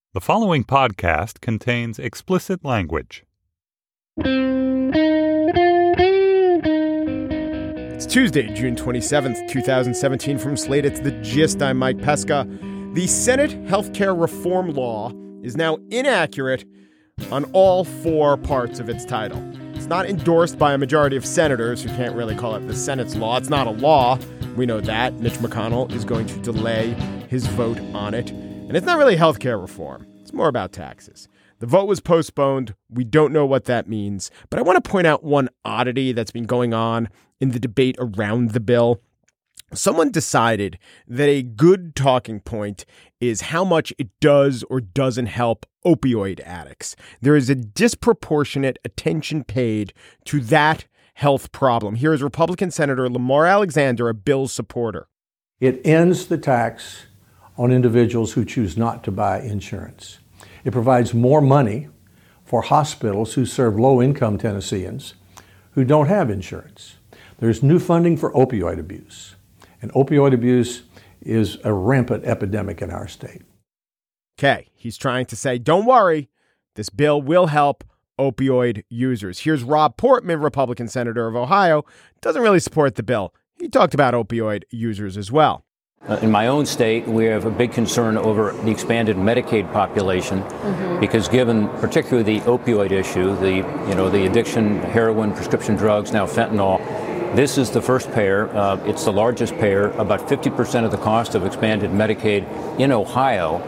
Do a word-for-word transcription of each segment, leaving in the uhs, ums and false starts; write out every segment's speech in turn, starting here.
The following podcast contains explicit language. It's Tuesday, June twenty-seventh, twenty seventeen. From Slate, it's The Gist. I'm Mike Pesca. The Senate healthcare reform law is now inaccurate on all four parts of its title. It's not endorsed by a majority of senators who can't really call it the Senate's law. It's not a law. We know that. Mitch McConnell is going to delay his vote on it. And it's not really healthcare reform. It's more about taxes. The vote was postponed. We don't know what that means. But I want to point out one oddity that's been going on in the debate around the bill. Someone decided that a good talking point is how much it does or doesn't help opioid addicts. There is a disproportionate attention paid to that health problem. Here is Republican Senator Lamar Alexander, a bill's supporter. It ends the tax on individuals who choose not to buy insurance. It provides more money for hospitals who serve low-income Tennesseans who don't have insurance. There's new funding for opioid abuse. And opioid abuse is a rampant epidemic in our state. Okay, he's trying to say, don't worry, this bill will help opioid users. Here's Rob Portman, Republican Senator of Ohio, doesn't really support the bill. He talked about opioid users as well. Uh, in my own state, we have a big concern over the expanded Medicaid population, mm-hmm. because given particularly the opioid issue, the you know the addiction, heroin, prescription drugs, now fentanyl, this is the first payer. Uh, it's the largest payer. About fifty percent of the cost of expanded Medicaid in Ohio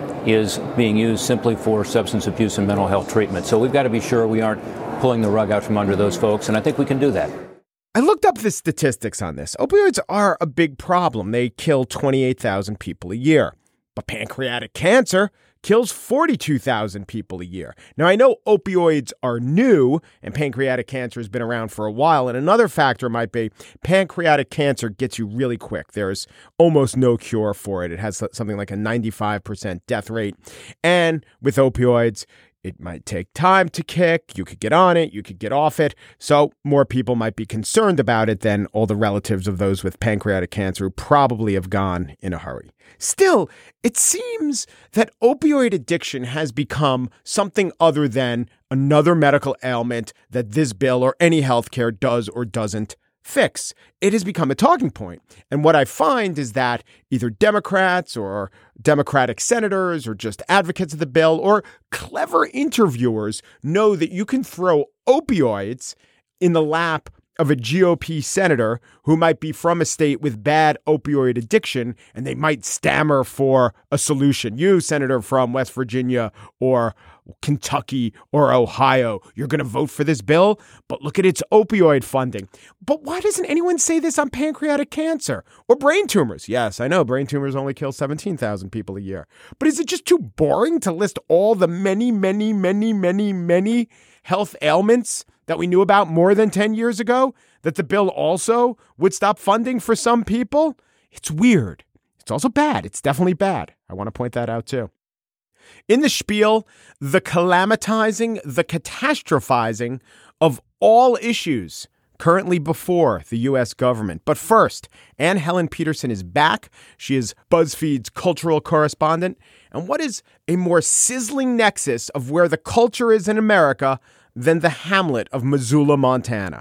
is being used simply for substance abuse and mental health treatment. So we've got to be sure we aren't pulling the rug out from under those folks, and I think we can do that. I looked up the statistics on this. Opioids are a big problem. They kill twenty-eight thousand people a year. But pancreatic cancer kills forty-two thousand people a year. Now, I know opioids are new, and pancreatic cancer has been around for a while. And another factor might be pancreatic cancer gets you really quick. There's almost no cure for it. It has something like a ninety-five percent death rate. And with opioids, it might take time to kick. You could get on it. You could get off it. So more people might be concerned about it than all the relatives of those with pancreatic cancer who probably have gone in a hurry. Still, it seems that opioid addiction has become something other than another medical ailment that this bill or any healthcare does or doesn't fix. It has become a talking point. And what I find is that either Democrats or Democratic senators or just advocates of the bill or clever interviewers know that you can throw opioids in the lap of a G O P senator who might be from a state with bad opioid addiction, and they might stammer for a solution. You, Senator from West Virginia or Kentucky or Ohio, you're going to vote for this bill, but look at its opioid funding. But why doesn't anyone say this on pancreatic cancer or brain tumors? Yes, I know brain tumors only kill seventeen thousand people a year. But is it just too boring to list all the many, many, many, many, many health ailments that we knew about more than ten years ago, that the bill also would stop funding for some people? It's weird. It's also bad. It's definitely bad. I want to point that out too. In the spiel, the calamitizing, the catastrophizing of all issues currently before the U S government. But first, Anne Helen Peterson is back. She is BuzzFeed's cultural correspondent. And what is a more sizzling nexus of where the culture is in America than the hamlet of Missoula, Montana?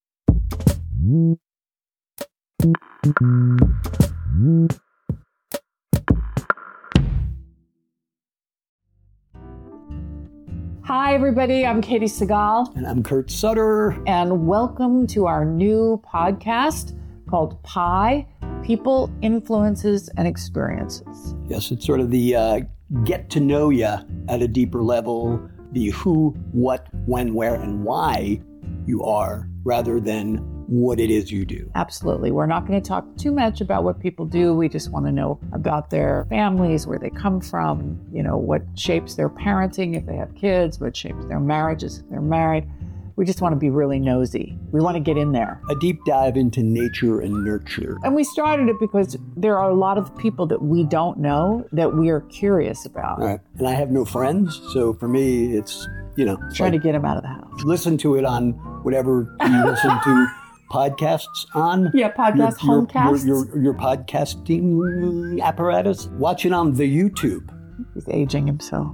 Hi, everybody. I'm Katie Segal. And I'm Kurt Sutter. And welcome to our new podcast called Pi, People, Influences, and Experiences. Yes, it's sort of the uh, get to know you at a deeper level, the who, what, when, where, and why you are, rather than what it is you do. Absolutely. We're not going to talk too much about what people do. We just want to know about their families, where they come from, you know, what shapes their parenting if they have kids, what shapes their marriages if they're married. We just want to be really nosy. We want to get in there. A deep dive into nature and nurture. And we started it because there are a lot of people that we don't know that we are curious about. Right. And I have no friends, so for me, it's, you know. Trying like, to get them out of the house. Listen to it on whatever you listen to podcasts on. Yeah, podcast, your, homecasts. Your, your, your, your podcasting apparatus. Watch it on the YouTube. He's aging himself.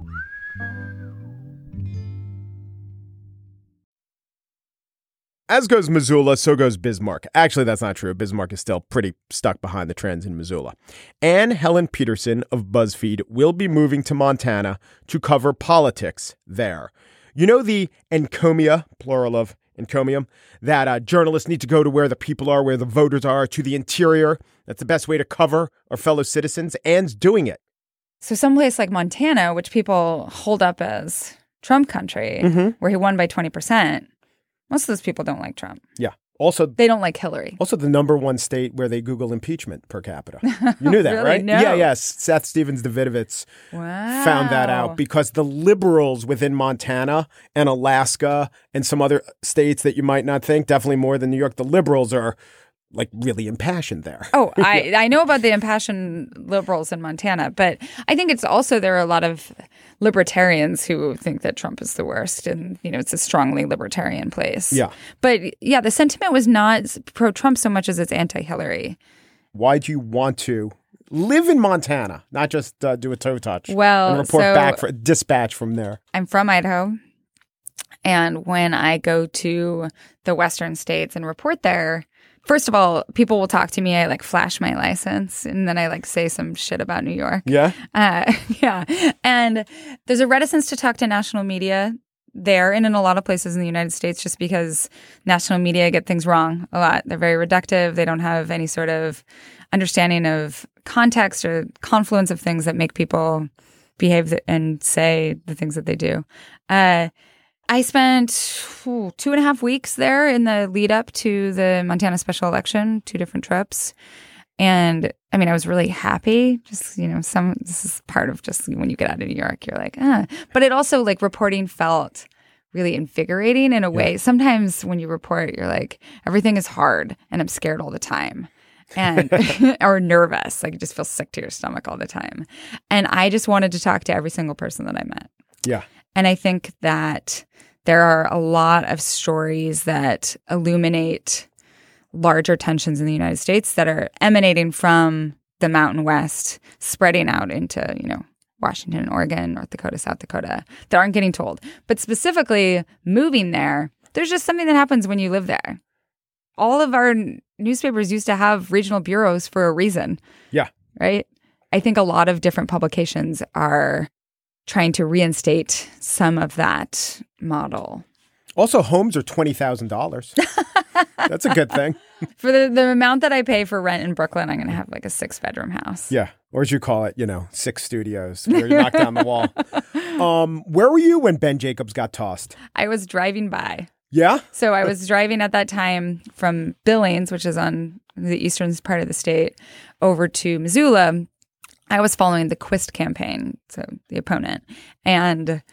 As goes Missoula, so goes Bismarck. Actually, that's not true. Bismarck is still pretty stuck behind the trends in Missoula. Anne Helen Peterson of BuzzFeed will be moving to Montana to cover politics there. You know the encomia, plural of encomium, that uh, journalists need to go to where the people are, where the voters are, to the interior. That's the best way to cover our fellow citizens. Anne's doing it. So someplace like Montana, which people hold up as Trump country, mm-hmm. where he won by twenty percent, most of those people don't like Trump. Yeah. Also, they don't like Hillary. Also, the number one state where they Google impeachment per capita. You knew that, Really? right? No. Yeah, yes. Seth Stevens-Davidovitz wow. found that out because the liberals within Montana and Alaska and some other states that you might not think, definitely more than New York, the liberals are like really impassioned there. Oh, I, I know about the impassioned liberals in Montana, but I think it's also there are a lot of libertarians who think that Trump is the worst, and you know it's a strongly libertarian place. Yeah, but yeah, the sentiment was not pro-Trump so much as it's anti-Hillary. Why do you want to live in Montana, not just uh, do a toe touch? Well, and report so back for dispatch from there. I'm from Idaho, and when I go to the western states and report there, first of all, people will talk to me. I like flash my license, and then I like say some shit about New York. Yeah, uh, yeah. And there's a reticence to talk to national media there and in a lot of places in the United States, just because national media get things wrong a lot. They're very reductive. They don't have any sort of understanding of context or confluence of things that make people behave and say the things that they do. Uh, I spent ooh, two and a half weeks there in the lead up to the Montana special election, two different trips. And I mean, I was really happy. Just, you know, some, this is part of just when you get out of New York, you're like, ah. But it also, like, reporting felt really invigorating in a way. Yeah. Sometimes when you report, you're like, everything is hard and I'm scared all the time. And or nervous. Like, you just feel sick to your stomach all the time. And I just wanted to talk to every single person that I met. Yeah. And I think that there are a lot of stories that illuminate larger tensions in the United States that are emanating from the Mountain West, spreading out into, you know, Washington, Oregon, North Dakota, South Dakota, that aren't getting told. But specifically moving there, there's just something that happens when you live there. All of our newspapers used to have regional bureaus for a reason. Yeah. Right? I think a lot of different publications are trying to reinstate some of that model. Also, homes are twenty thousand dollars. That's a good thing. For the, the amount that I pay for rent in Brooklyn, I'm going to have like a six-bedroom house. Yeah. Or as you call it, you know, six studios where you knock down the wall. Um, where were you when Ben Jacobs got tossed? I was driving by. Yeah? So I was driving at that time from Billings, which is on the eastern part of the state, over to Missoula. I was following the Quist campaign, so the opponent. And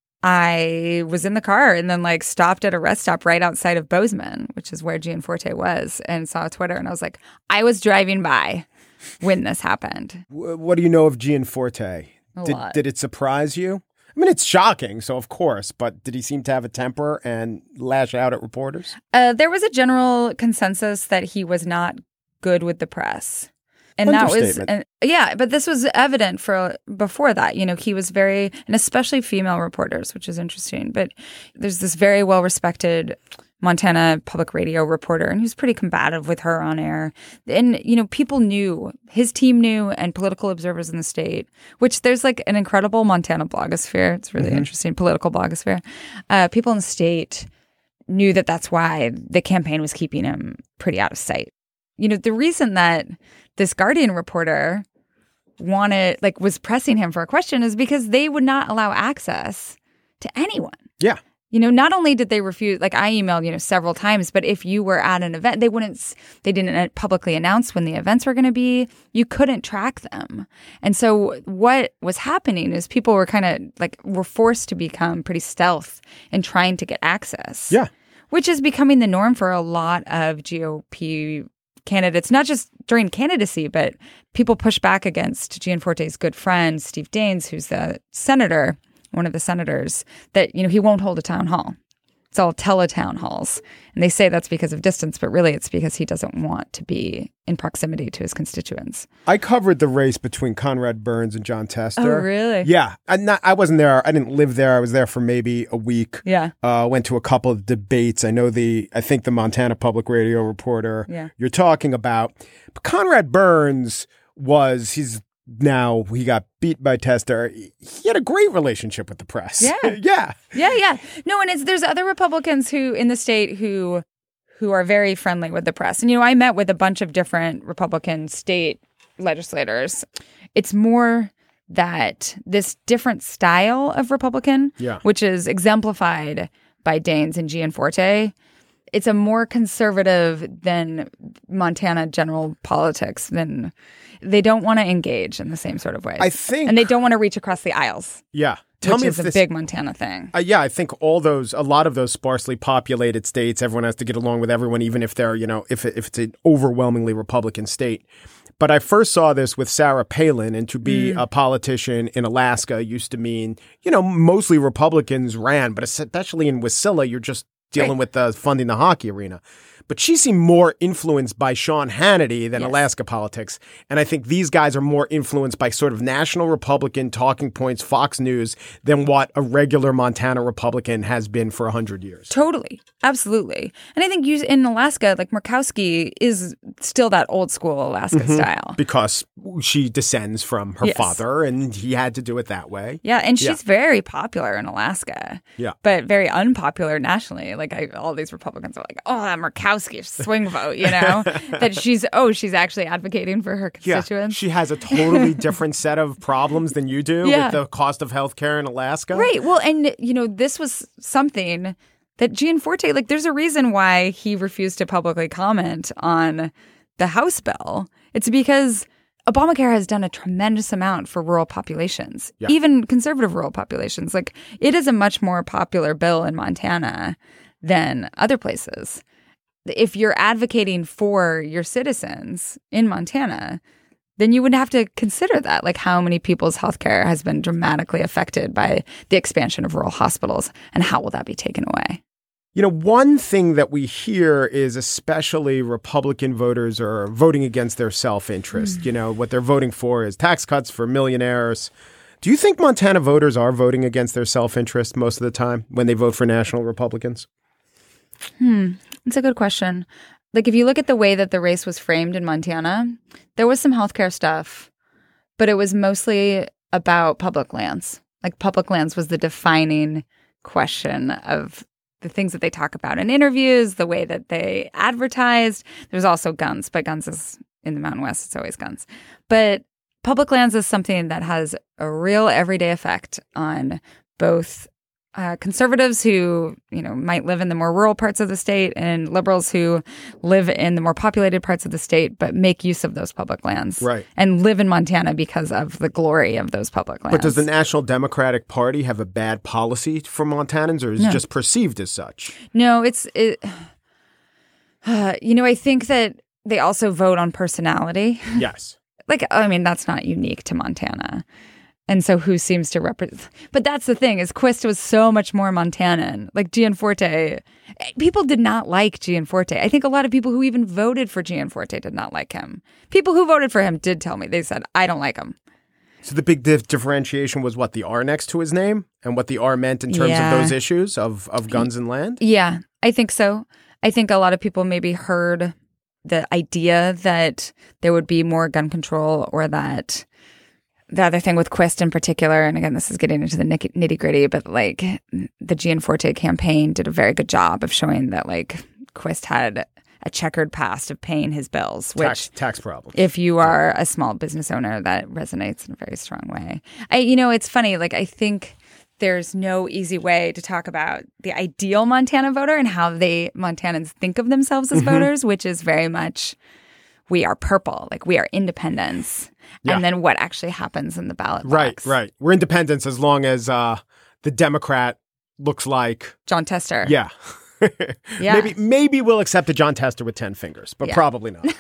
I was in the car and then like stopped at a rest stop right outside of Bozeman, which is where Gianforte was, and saw Twitter. And I was like, I was driving by when this happened. What do you know of Gianforte? A did, lot. Did it surprise you? I mean, it's shocking, so of course, but did he seem to have a temper and lash out at reporters? Uh, there was a general consensus that he was not good with the press. And that was, and, yeah, but this was evident for before that. You know, he was very, and especially female reporters, which is interesting. But there's this very well-respected Montana public radio reporter, and he was pretty combative with her on air. And, you know, people knew, his team knew, and political observers in the state, which there's like an incredible Montana blogosphere. It's really mm-hmm. interesting, political blogosphere. Uh, people in the state knew that that's why the campaign was keeping him pretty out of sight. You know, the reason that this Guardian reporter wanted, like, was pressing him for a question is because they would not allow access to anyone. Yeah. You know, not only did they refuse, like I emailed, you know, several times, but if you were at an event, they wouldn't, they didn't publicly announce when the events were going to be. You couldn't track them. And so what was happening is people were kind of like, were forced to become pretty stealth in trying to get access. Yeah. Which is becoming the norm for a lot of G O P candidates, not just during candidacy, but people push back against Gianforte's good friend, Steve Daines, who's the senator, one of the senators, that, you know, he won't hold a town hall. It's all teletown halls. And they say that's because of distance, but really it's because he doesn't want to be in proximity to his constituents. I covered the race between Conrad Burns and Jon Tester. Oh, really? Yeah. I, not, I wasn't there. I didn't live there. I was there for maybe a week. Yeah. Uh, went to a couple of debates. I know the, I think the Montana Public Radio reporter yeah. you're talking about. But Conrad Burns was, he's now, he got beat by Tester. He had a great relationship with the press. Yeah. yeah. Yeah, yeah. No, and it's, there's other Republicans who in the state who who are very friendly with the press. And, you know, I met with a bunch of different Republican state legislators. It's more that this different style of Republican, yeah. which is exemplified by Daines and Gianforte, it's a more conservative than Montana general politics. Than they don't want to engage in the same sort of ways. I think, and they don't want to reach across the aisles. Yeah. Tell which me is if a this, big Montana thing. Uh, yeah, I think all those, a lot of those sparsely populated states, everyone has to get along with everyone, even if they're, you know, if if it's an overwhelmingly Republican state. But I first saw this with Sarah Palin, and to be mm. a politician in Alaska used to mean, you know, mostly Republicans ran, but especially in Wasilla, you're just dealing right. with uh, funding the hockey arena. But she seemed more influenced by Sean Hannity than yes. Alaska politics. And I think these guys are more influenced by sort of national Republican talking points, Fox News, than what a regular Montana Republican has been for one hundred years. Totally. Absolutely. And I think you, in Alaska, like Murkowski is still that old school Alaska mm-hmm. style. Because she descends from her yes. father, and he had to do it that way. Yeah, and she's yeah. very popular in Alaska. Yeah. But very unpopular nationally. Like I, all these Republicans are like, oh, that Murkowski swing vote, you know, that she's, oh, she's actually advocating for her constituents. Yeah, she has a totally different set of problems than you do yeah. with the cost of healthcare in Alaska. Right. Well, and, you know, this was something that Gianforte, like, there's a reason why he refused to publicly comment on the House bill. It's because Obamacare has done a tremendous amount for rural populations, yeah. even conservative rural populations. Like, it is a much more popular bill in Montana than other places. If you're advocating for your citizens in Montana, then you would have to consider that, like how many people's healthcare has been dramatically affected by the expansion of rural hospitals, and how will that be taken away? You know, one thing that we hear is especially Republican voters are voting against their self-interest. Mm. You know, what they're voting for is tax cuts for millionaires. Do you think Montana voters are voting against their self-interest most of the time when they vote for national Republicans? Hmm. It's a good question. Like, if you look at the way that the race was framed in Montana, there was some healthcare stuff, but it was mostly about public lands. Like, public lands was the defining question of the things that they talk about in interviews, the way that they advertised. There's also guns, but guns is in the Mountain West. It's always guns. But public lands is something that has a real everyday effect on both Uh, conservatives who, you know, might live in the more rural parts of the state, and liberals who live in the more populated parts of the state, but make use of those public lands. Right. And live in Montana because of the glory of those public lands. But does the National Democratic Party have a bad policy for Montanans, or is no. it just perceived as such? No, it's, it, uh, you know, I think that they also vote on personality. Yes. Like, I mean, that's not unique to Montana. And so who seems to represent? But that's the thing, is Quist was so much more Montanan. Like Gianforte, people did not like Gianforte. I think a lot of people who even voted for Gianforte did not like him. People who voted for him did tell me. They said, I don't like him. So the big dif- differentiation was what, the R next to his name, and what the R meant in terms yeah. of those issues of, of guns and land? Yeah, I think so. I think a lot of people maybe heard the idea that there would be more gun control, or that the other thing with Quist in particular, and again, this is getting into the nitty gritty, but like the Gianforte campaign did a very good job of showing that like Quist had a checkered past of paying his bills, which tax, tax problems. If you are a small business owner, that resonates in a very strong way. I, you know, it's funny. Like, I think there's no easy way to talk about the ideal Montana voter and how they Montanans think of themselves as mm-hmm. voters, which is very much, we are purple, like we are independents. Yeah. And then what actually happens in the ballot box. Right, right. We're independents as long as uh, the Democrat looks like Jon Tester. Yeah. yeah. Maybe maybe we'll accept a Jon Tester with ten fingers, but yeah. probably not.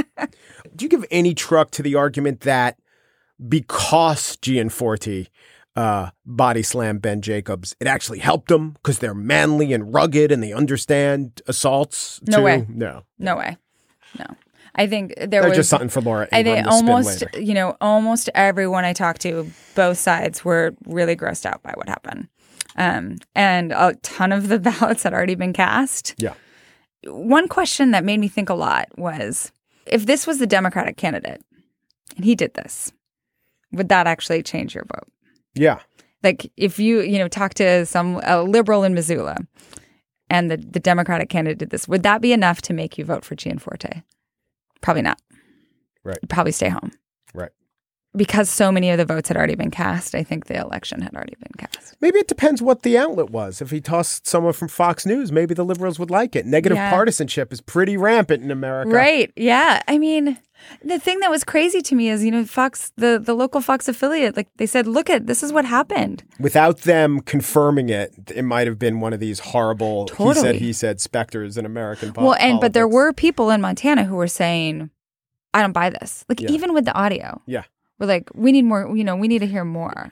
Do you give any truck to the argument that because Gianforte uh, body slam Ben Jacobs. It actually helped them because they're manly and rugged and they understand assaults. No too. way. No. No way. No. I think there They're was just something for Laura I Ingraham think to spin almost, later. you know, almost everyone I talked to, both sides were really grossed out by what happened. Um, and a ton of the ballots had already been cast. Yeah. One question that made me think a lot was, if this was the Democratic candidate and he did this, would that actually change your vote? Yeah. Like if you, you know, talk to some a liberal in Missoula and the, the Democratic candidate did this, would that be enough to make you vote for Gianforte? Probably not. Right. You'd probably stay home. Right. Because so many of the votes had already been cast, I think the election had already been cast. Maybe it depends what the outlet was. If he tossed someone from Fox News, maybe the liberals would like it. Negative Yeah. partisanship is pretty rampant in America. Right. Yeah. I mean, the thing that was crazy to me is, you know, Fox, the, the local Fox affiliate, like they said, look at, this is what happened. Without them confirming it, it might have been one of these horrible, he said, Totally. he said specters in American po- Well, and, but there politics. were people in Montana who were saying, I don't buy this. Like, Yeah. even with the audio. Yeah. We're like, we need more, you know, we need to hear more.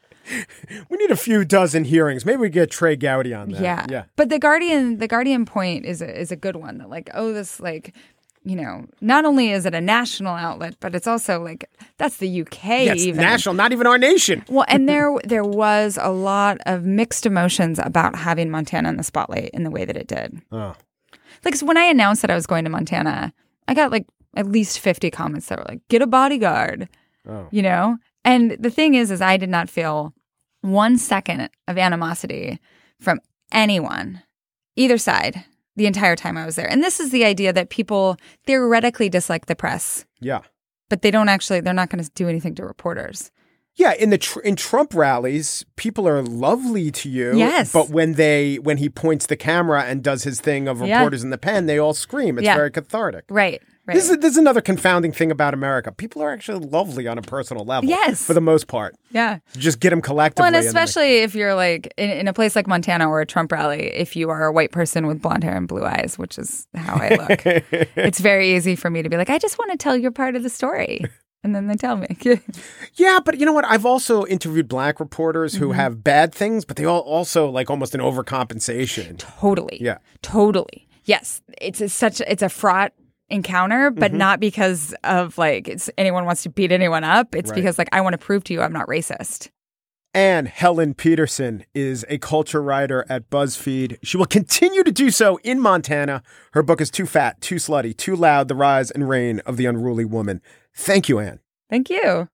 We need a few dozen hearings. Maybe we get Trey Gowdy on that. Yeah. Yeah. But the Guardian, the Guardian point is a, is a good one. That like, oh, this like, you know, not only is it a national outlet, but it's also like, that's the U K Yeah, it's even. national, not even our nation. Well, and there there was a lot of mixed emotions about having Montana in the spotlight in the way that it did. Oh. Like, so when I announced that I was going to Montana, I got like at least fifty comments that were like, get a bodyguard. Oh. You know? And the thing is, is I did not feel one second of animosity from anyone, either side, the entire time I was there. And this is the idea that people theoretically dislike the press, Yeah. but they don't actually, they're not going to do anything to reporters. Yeah, in the tr- in Trump rallies, people are lovely to you. Yes. But when they when he points the camera and does his thing of Yeah. reporters in the pen, they all scream. It's Yeah. very cathartic. Right, right. This is this is another confounding thing about America. People are actually lovely on a personal level. Yes. For the most part. yeah. You just get them collectively. Well, and and then they- especially if you're like in, in a place like Montana or a Trump rally, if you are a white person with blonde hair and blue eyes, which is how I look, it's very easy for me to be like, I just want to tell your part of the story. And then they tell me. Yeah, but you know what? I've also interviewed black reporters who Mm-hmm. have bad things, but they all also like almost an overcompensation. Totally. Yeah. Totally. Yes. It's a, such it's a fraught encounter, but Mm-hmm. not because of like it's anyone wants to beat anyone up. It's Right. because like I want to prove to you I'm not racist. And Helen Peterson is a culture writer at BuzzFeed. She will continue to do so in Montana. Her book is Too Fat, Too Slutty, Too Loud, The Rise and Reign of the Unruly Woman. Thank you, Anne. Thank you.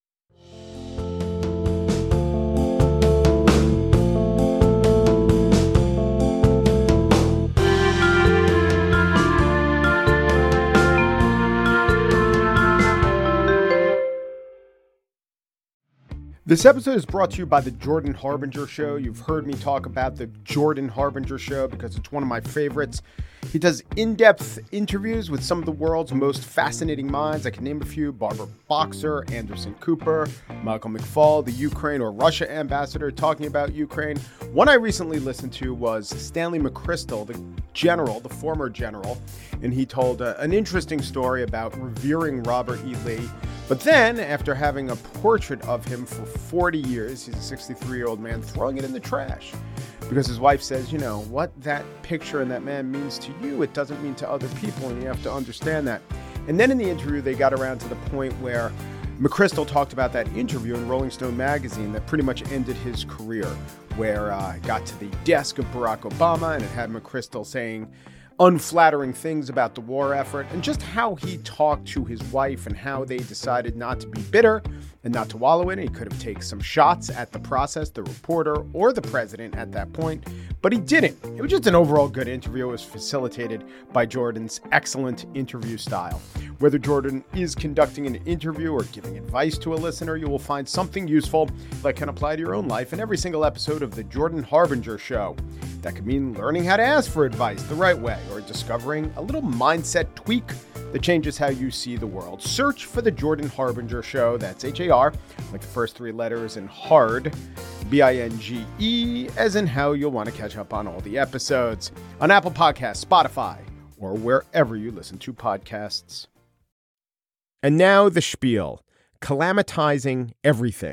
This episode is brought to you by the Jordan Harbinger Show. You've heard me talk about the Jordan Harbinger Show because it's one of my favorites. He does in-depth interviews with some of the world's most fascinating minds. I can name a few: Barbara Boxer, Anderson Cooper, Michael McFaul, the Ukraine or Russia ambassador talking about Ukraine. One I recently listened to was Stanley McChrystal, the general, the former general, and he told uh, an interesting story about revering Robert E. Lee. But then, after having a portrait of him for forty years, he's a sixty-three-year-old man, throwing it in the trash. Because his wife says, you know, what that picture and that man means to you, it doesn't mean to other people, and you have to understand that. And then in the interview, they got around to the point where McChrystal talked about that interview in Rolling Stone magazine that pretty much ended his career, where uh, it got to the desk of Barack Obama, and it had McChrystal saying unflattering things about the war effort, and just how he talked to his wife and how they decided not to be bitter and not to wallow in it. He could have taken some shots at the process, the reporter, or the president at that point, but he didn't. It was just an overall good interview. It was facilitated by Jordan's excellent interview style. Whether Jordan is conducting an interview or giving advice to a listener, you will find something useful that can apply to your own life in every single episode of The Jordan Harbinger Show. That could mean learning how to ask for advice the right way, or discovering a little mindset tweak that changes how you see the world. Search for The Jordan Harbinger Show. That's H A R, like the first three letters, and hard, B I N G E, as in how you'll want to catch up on all the episodes on Apple Podcasts, Spotify, or wherever you listen to podcasts. And now the spiel, calamitizing everything.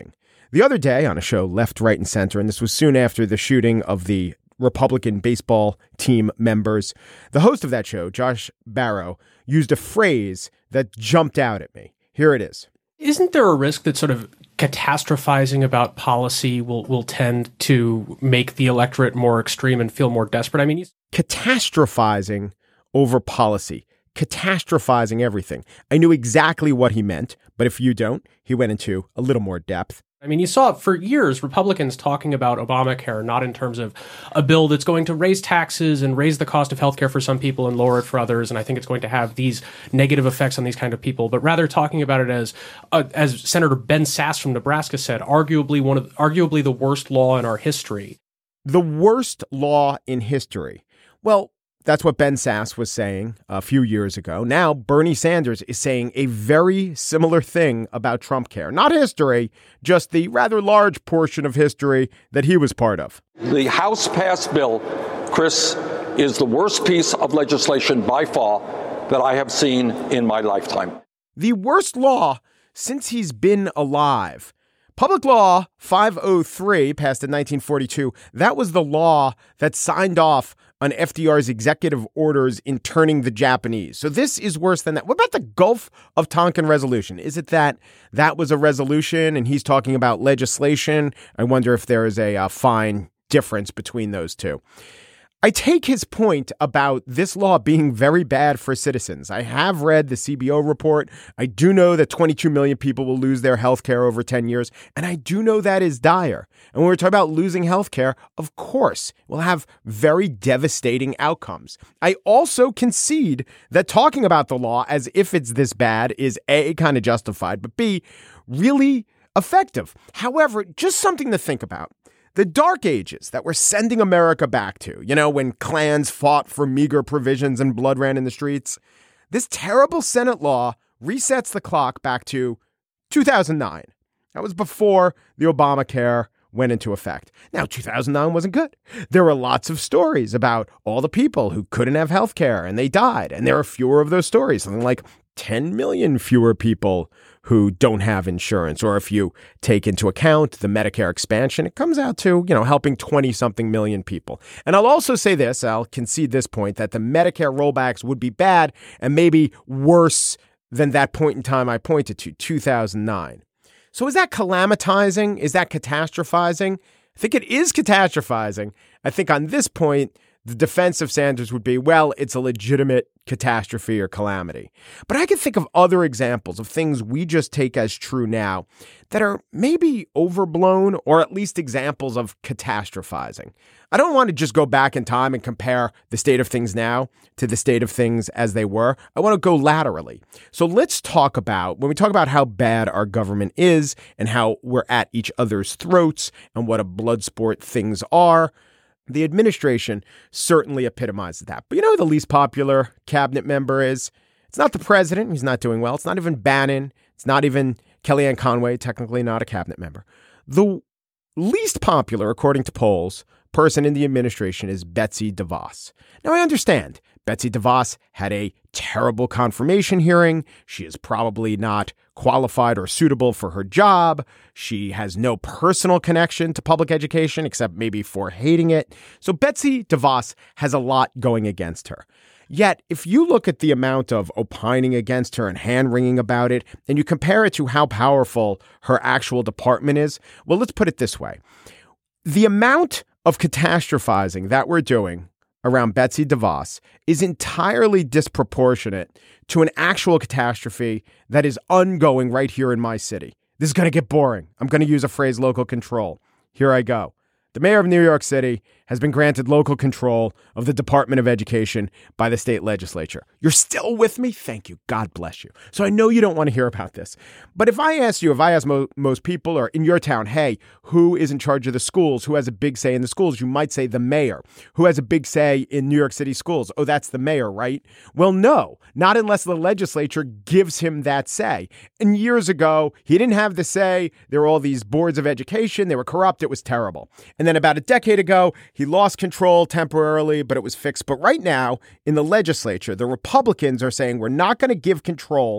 The other day on a show, Left, Right, and Center, and this was soon after the shooting of the Republican baseball team members, the host of that show, Josh Barro, used a phrase that jumped out at me. Here it is. Isn't there a risk that sort of catastrophizing about policy will, will tend to make the electorate more extreme and feel more desperate? I mean, he's catastrophizing over policy, catastrophizing everything. I knew exactly what he meant, but if you don't, he went into a little more depth. I mean, you saw for years Republicans talking about Obamacare, not in terms of a bill that's going to raise taxes and raise the cost of healthcare for some people and lower it for others. And I think it's going to have these negative effects on these kind of people, but rather talking about it as, uh, as Senator Ben Sasse from Nebraska said, arguably one of arguably the worst law in our history. The worst law in history. Well, that's what Ben Sasse was saying a few years ago. Now, Bernie Sanders is saying a very similar thing about Trump care. Not history, just the rather large portion of history that he was part of. The House passed bill, Chris, is the worst piece of legislation by far that I have seen in my lifetime. The worst law since he's been alive. Public Law five oh three, passed in nineteen forty-two, that was the law that signed off on F D R's executive orders interning the Japanese. So this is worse than that. What about the Gulf of Tonkin resolution? Is it that that was a resolution and he's talking about legislation? I wonder if there is a uh, fine difference between those two. I take his point about this law being very bad for citizens. I have read the C B O report. I do know that twenty-two million people will lose their health care over ten years, and I do know that is dire. And when we're talking about losing health care, of course, we'll have very devastating outcomes. I also concede that talking about the law as if it's this bad is A, kind of justified, but B, really effective. However, just something to think about. The dark ages that we're sending America back to, you know, when clans fought for meager provisions and blood ran in the streets. This terrible Senate law resets the clock back to two thousand nine. That was before the Obamacare went into effect. Now, two thousand nine wasn't good. There were lots of stories about all the people who couldn't have health care and they died. And there are fewer of those stories, something like ten million fewer people who don't have insurance. Or if you take into account the Medicare expansion, it comes out to, you know, helping twenty something million people. And I'll also say this, I'll concede this point, that the Medicare rollbacks would be bad and maybe worse than that point in time I pointed to, two thousand nine. So is that calamitizing? Is that catastrophizing? I think it is catastrophizing. I think on this point, the defense of Sanders would be, well, it's a legitimate catastrophe or calamity. But I can think of other examples of things we just take as true now that are maybe overblown or at least examples of catastrophizing. I don't want to just go back in time and compare the state of things now to the state of things as they were. I want to go laterally. So let's talk about, when we talk about how bad our government is and how we're at each other's throats and what a blood sport things are, the administration certainly epitomizes that. But you know who the least popular cabinet member is? It's not the president. He's not doing well. It's not even Bannon. It's not even Kellyanne Conway, technically not a cabinet member. The least popular, according to polls, person in the administration is Betsy DeVos. Now, I understand Betsy DeVos had a terrible confirmation hearing. She is probably not qualified or suitable for her job. She has no personal connection to public education except maybe for hating it. So Betsy DeVos has a lot going against her. Yet, if you look at the amount of opining against her and hand-wringing about it, and you compare it to how powerful her actual department is, well, let's put it this way. The amount of catastrophizing that we're doing around Betsy DeVos is entirely disproportionate to an actual catastrophe that is ongoing right here in my city. This is going to get boring. I'm going to use a phrase, local control. Here I go. The mayor of New York City has been granted local control of the Department of Education by the state legislature. You're still with me? Thank you. God bless you. So I know you don't want to hear about this. But if I ask you, if I ask mo- most people or in your town, hey, who is in charge of the schools? Who has a big say in the schools? You might say the mayor. Who has a big say in New York City schools? Oh, that's the mayor, right? Well, no, not unless the legislature gives him that say. And years ago, he didn't have the say. There were all these boards of education. They were corrupt. It was terrible. And then about a decade ago, he lost control temporarily, but it was fixed. But right now, in the legislature, the Republicans are saying we're not going to give control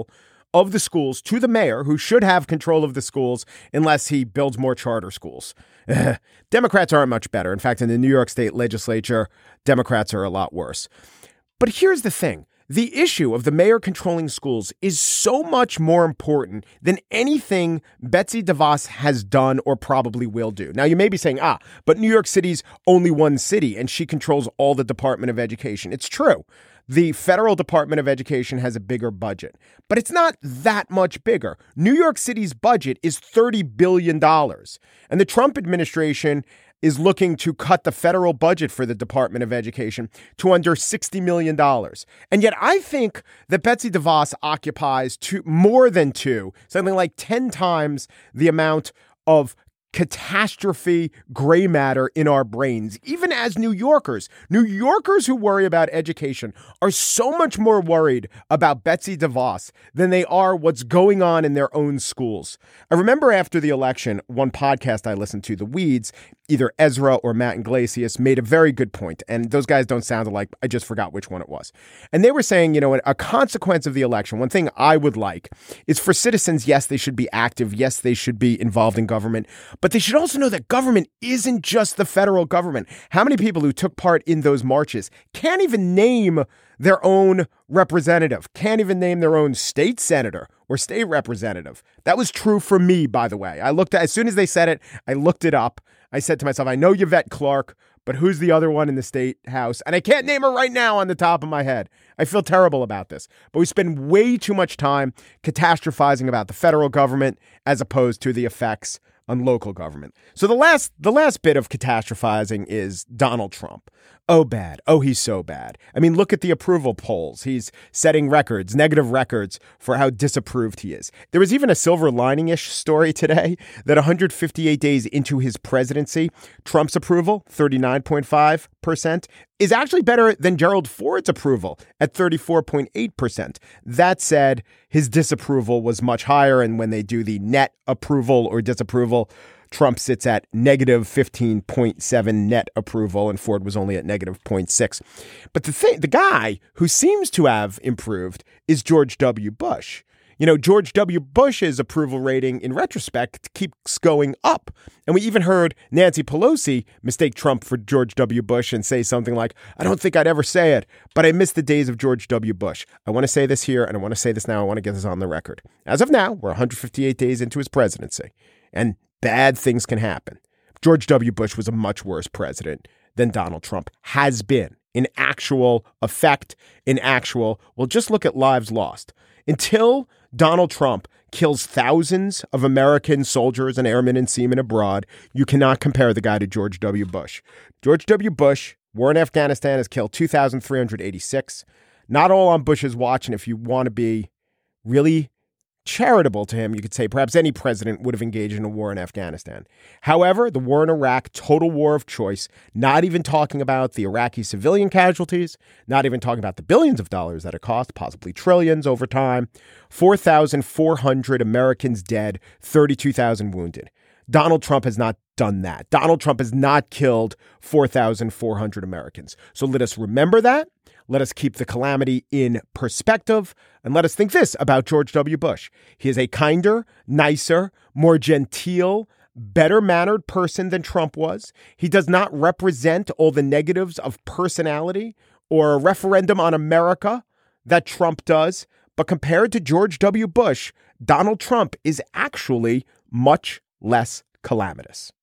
of the schools to the mayor, who should have control of the schools unless he builds more charter schools. Democrats aren't much better. In fact, in the New York State legislature, Democrats are a lot worse. But here's the thing. The issue of the mayor controlling schools is so much more important than anything Betsy DeVos has done or probably will do. Now, you may be saying, ah, but New York City's only one city and she controls all the Department of Education. It's true. The federal Department of Education has a bigger budget, but it's not that much bigger. New York City's budget is thirty billion dollars, and the Trump administration is looking to cut the federal budget for the Department of Education to under sixty million dollars. And yet I think that Betsy DeVos occupies two, more than two, something like ten times the amount of catastrophe gray matter in our brains, even as New Yorkers. New Yorkers who worry about education are so much more worried about Betsy DeVos than they are what's going on in their own schools. I remember after the election, one podcast I listened to, The Weeds, either Ezra or Matt Iglesias, made a very good point. And those guys don't sound alike. I just forgot which one it was. And they were saying, you know, a consequence of the election, one thing I would like is for citizens, yes, they should be active. Yes, they should be involved in government. But they should also know that government isn't just the federal government. How many people who took part in those marches can't even name their own representative, can't even name their own state senator or state representative? That was true for me, by the way. I looked at, as soon as they said it, I looked it up. I said to myself, I know Yvette Clarke, but who's the other one in the state house? And I can't name her right now on the top of my head. I feel terrible about this. But we spend way too much time catastrophizing about the federal government as opposed to the effects on local government. So the last the last bit of catastrophizing is Donald Trump. Oh, bad. Oh, he's so bad. I mean, look at the approval polls. He's setting records, negative records for how disapproved he is. There was even a silver lining-ish story today that one hundred fifty-eight days into his presidency, Trump's approval, thirty-nine point five percent, is actually better than Gerald Ford's approval at thirty-four point eight percent. That said, his disapproval was much higher, and when they do the net approval or disapproval, Trump sits at negative fifteen point seven net approval, and Ford was only at negative zero point six. But the thing, the guy who seems to have improved is George W. Bush. You know, George W. Bush's approval rating, in retrospect, keeps going up. And we even heard Nancy Pelosi mistake Trump for George W. Bush and say something like, I don't think I'd ever say it, but I miss the days of George W. Bush. I want to say this here, and I want to say this now. I want to get this on the record. As of now, we're one hundred fifty-eight days into his presidency, and bad things can happen. George W. Bush was a much worse president than Donald Trump has been in actual effect, in actual, well, just look at lives lost. Until Donald Trump kills thousands of American soldiers and airmen and seamen abroad, you cannot compare the guy to George W. Bush. George W. Bush, war in Afghanistan, has killed two thousand three hundred eighty-six. Not all on Bush's watch, and if you want to be really charitable to him, you could say perhaps any president would have engaged in a war in Afghanistan. However, the war in Iraq, total war of choice, not even talking about the Iraqi civilian casualties, not even talking about the billions of dollars that it cost, possibly trillions over time, four thousand four hundred Americans dead, thirty-two thousand wounded. Donald Trump has not done that. Donald Trump has not killed four thousand four hundred Americans. So let us remember that. Let us keep the calamity in perspective, and let us think this about George W. Bush. He is a kinder, nicer, more genteel, better-mannered person than Trump was. He does not represent all the negatives of personality or a referendum on America that Trump does. But compared to George W. Bush, Donald Trump is actually much less calamitous.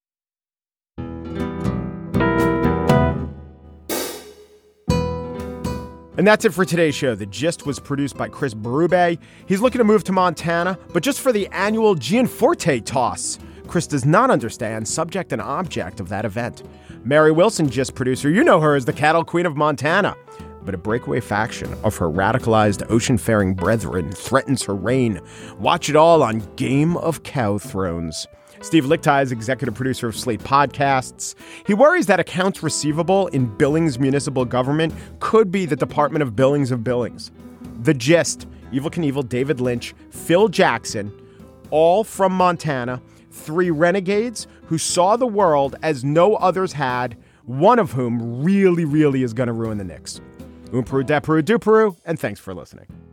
And that's it for today's show. The Gist was produced by Chris Berube. He's looking to move to Montana, but just for the annual Gianforte toss. Chris does not understand subject and object of that event. Mary Wilson, Gist producer, you know her as the cattle queen of Montana. But a breakaway faction of her radicalized ocean-faring brethren threatens her reign. Watch it all on Game of Cow Thrones. Steve Lichtai is executive producer of Slate Podcasts. He worries that accounts receivable in Billings municipal government could be the Department of Billings of Billings. The Gist, Evel Knievel, David Lynch, Phil Jackson, all from Montana, three renegades who saw the world as no others had, one of whom really, really is going to ruin the Knicks. Umperu, Deperu, Duperu, and thanks for listening.